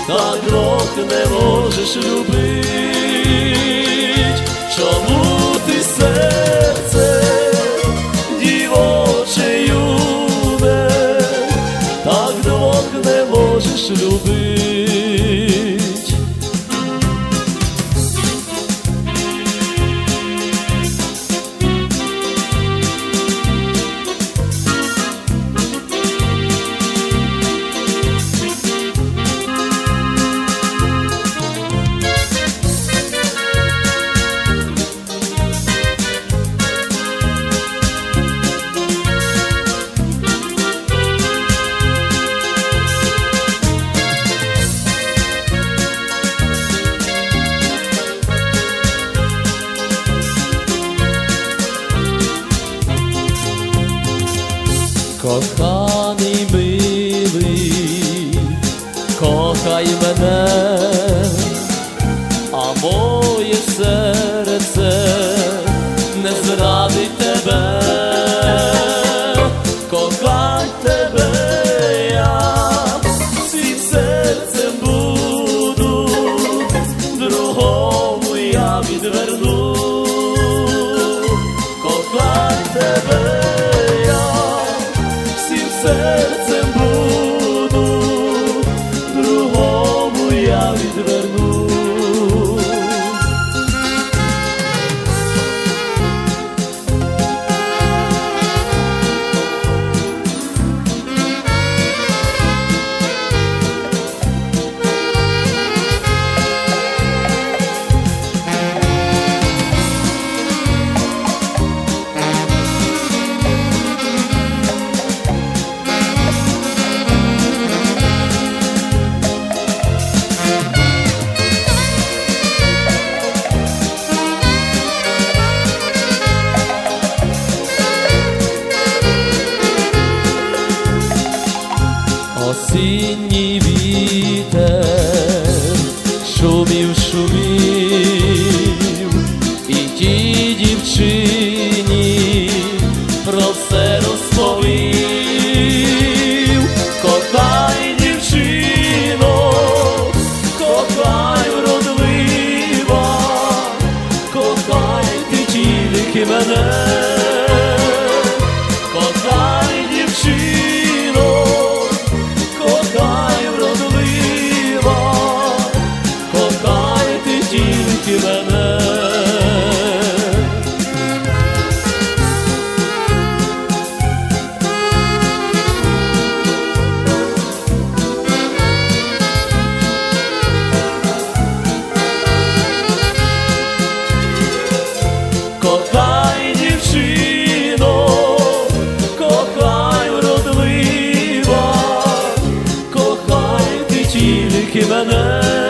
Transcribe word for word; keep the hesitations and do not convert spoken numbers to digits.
та крок не можеш любить. Чому ти серце дівоче юне, так двох не можеш любить? Коханий милий, кохай мене, а моє серце не зрадить тебе. Кохать тебе я всім серцем буду, другому я відверну. Кохать тебе серцем буду, другому я відверну. Осінній вітер шумів, шумів, і тій дівчині про все розповів. Кохай, дівчино, кохай, вродлива, кохай ти тільки мене. Кохай, дівчино, кохай, вродлива, кохай ти тільки мене. Кохай, дівчино, кохай, вродлива, кохай ти тільки мене.